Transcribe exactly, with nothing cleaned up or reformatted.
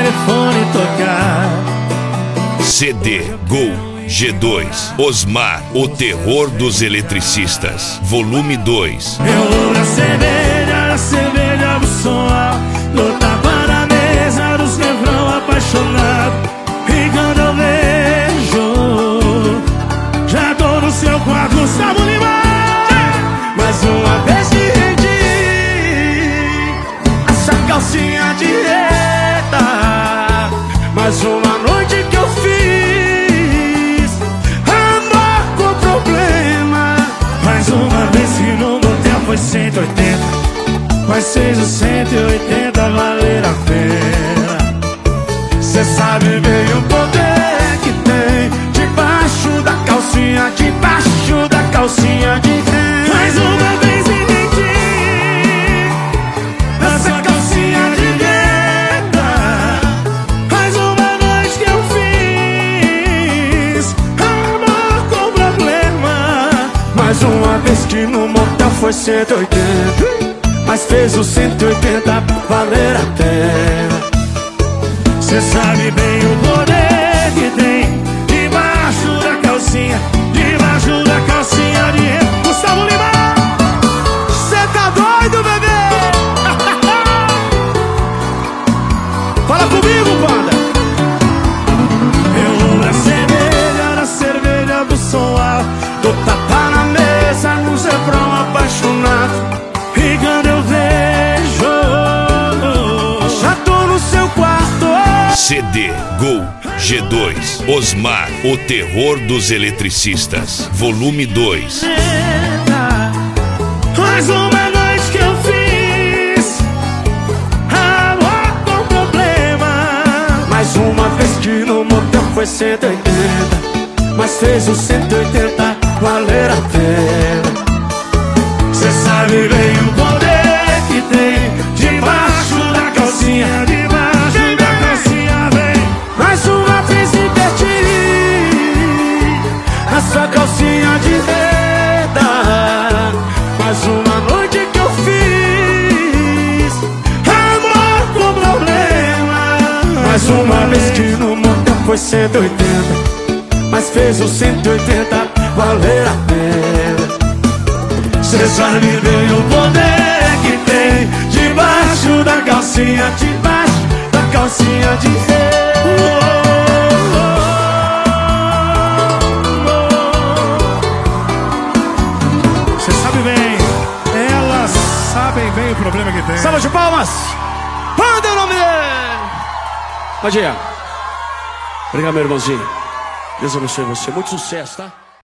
telefone tocar. C D Gol G dois Osmar, o terror dos eletricistas, volume dois. Eu vou na cerveja, na cerveja do som alto, no tapa na mesa dos refrão apaixonado. E quando eu vejo, já tô no seu quarto, Gustavo Lima. Mais uma vez que rendi essa calcinha direta. Mais uma noite que eu fiz amor com problema. Mais uma vez que no motel foi cento e oitenta, mas seis os cento e oitenta valer a pena. Cê sabe bem o poder que tem debaixo da calcinha, debaixo da calcinha de renda. Mais uma vez entendi essa calcinha de renda. Mais uma noite que eu fiz amor com problema. Mais uma vez que no motel foi cento e oitenta, mas fez o cento e oitenta valer a pena. Cê sabe bem o poder que tem debaixo da calcinha, debaixo da calcinha de renda. Gustavo Lima, cê tá doido, bebê? Fala comigo, banda. Eu vou na cerveja, na cerveja do som alto, dou tapa na mesa, nos refrão apaixonado. E quando eu vejo, já tô no seu quarto. C D Gol G dois Osmar, o terror dos eletricistas, volume dois. Mais uma noite que eu fiz amor com problema. Mais uma vez que no motel foi cento e oitenta, mas fez o cento e oitenta valer a pena. Cê sabe bem o poder que tem debaixo da calcinha, debaixo da calcinha, vem. Mais uma vez inverti a sua calcinha de renda. Mais uma noite que eu fiz amor com problema. Mais uma vez que no motel foi cento e oitenta, mas fez o cento e oitenta valer a pena. Cê sabe bem o poder que tem debaixo da calcinha, debaixo da calcinha de renda. Cê sabe bem, elas sabem bem o problema que tem. Salva de palmas! Manda o nome dele! Pode ir. Obrigado, meu irmãozinho. Deus abençoe você. Muito sucesso, tá?